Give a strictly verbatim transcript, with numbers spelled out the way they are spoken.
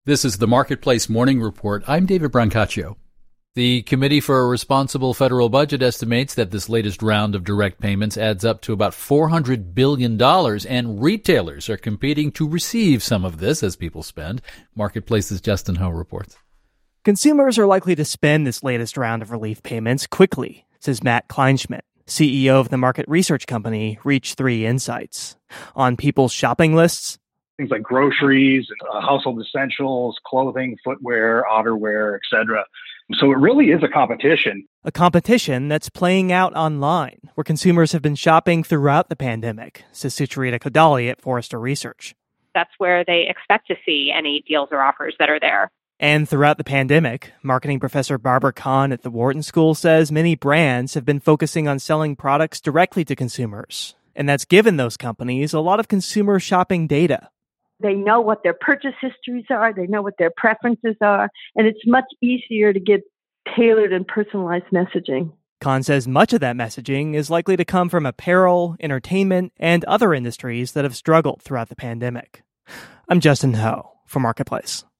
This is the Marketplace Morning Report. I'm David Brancaccio. The Committee for a Responsible Federal Budget estimates that this latest round of direct payments adds up to about four hundred billion dollars, and retailers are competing to receive some of this as people spend. Marketplace's Justin Ho reports. Consumers are likely to spend this latest round of relief payments quickly, says Matt Kleinschmidt, C E O of the market research company Reach three Insights. On people's shopping lists, things like groceries, uh, household essentials, clothing, footwear, outerwear, et cetera. So it really is a competition. A competition that's playing out online, where consumers have been shopping throughout the pandemic, says Sucharita Kodali at Forrester Research. That's where they expect to see any deals or offers that are there. And throughout the pandemic, marketing professor Barbara Kahn at the Wharton School says many brands have been focusing on selling products directly to consumers. And that's given those companies a lot of consumer shopping data. They know what their purchase histories are. They know what their preferences are. And it's much easier to get tailored and personalized messaging. Kahn says much of that messaging is likely to come from apparel, entertainment, and other industries that have struggled throughout the pandemic. I'm Justin Ho for Marketplace.